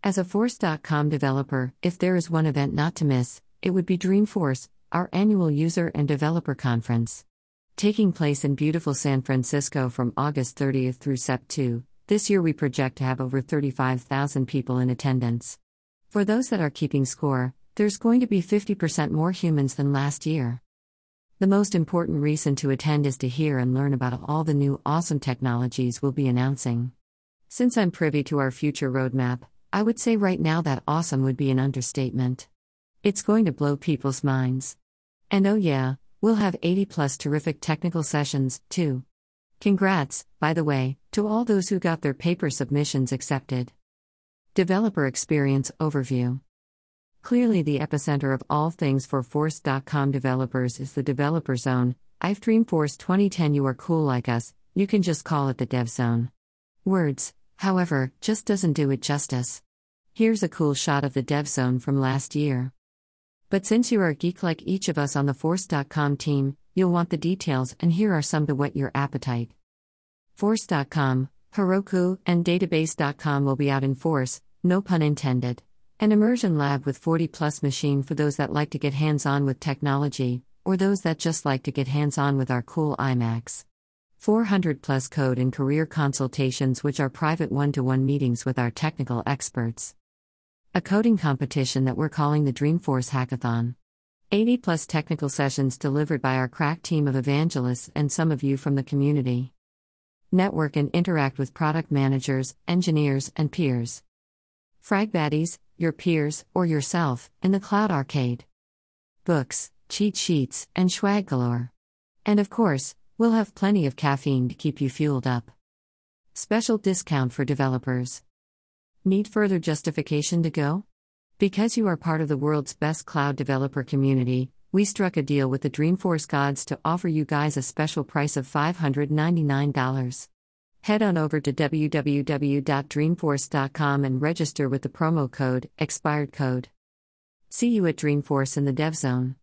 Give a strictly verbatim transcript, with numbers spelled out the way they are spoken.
As a Force dot com developer, if there is one event not to miss, it would be Dreamforce, our annual user and developer conference. Taking place in beautiful San Francisco from August thirtieth through September second, this year we project to have over thirty-five thousand people in attendance. For those that are keeping score, there's going to be fifty percent more humans than last year. The most important reason to attend is to hear and learn about all the new awesome technologies we'll be announcing. Since I'm privy to our future roadmap, I would say right now that awesome would be an understatement. It's going to blow people's minds. And oh yeah, we'll have eighty plus terrific technical sessions, too. Congrats, by the way, to all those who got their paper submissions accepted. Developer Experience Overview. Clearly the epicenter of all things for Force dot com developers is the Developer Zone. I've Dreamforce twenty ten. You are cool like us, you can just call it the Dev Zone. Words, however, just doesn't do it justice. Here's a cool shot of the Dev Zone from last year. But since you are a geek like each of us on the Force dot com team, you'll want the details, and here are some to whet your appetite. Force dot com, Heroku, and Database dot com will be out in force, no pun intended. An immersion lab with forty plus machine for those that like to get hands-on with technology, or those that just like to get hands-on with our cool iMacs. four hundred plus code and career consultations, which are private one-to-one meetings with our technical experts. A coding competition that we're calling the Dreamforce Hackathon. eighty plus technical sessions delivered by our crack team of evangelists and some of you from the community. Network and interact with product managers, engineers, and peers. Frag baddies, your peers, or yourself, in the Cloud Arcade. Books, cheat sheets, and swag galore. And of course, we'll have plenty of caffeine to keep you fueled up. Special discount for developers. Need further justification to go? Because you are part of the world's best cloud developer community, we struck a deal with the Dreamforce gods to offer you guys a special price of five hundred ninety-nine dollars. Head on over to w w w dot dreamforce dot com and register with the promo code, expired code. See you at Dreamforce in the Dev Zone.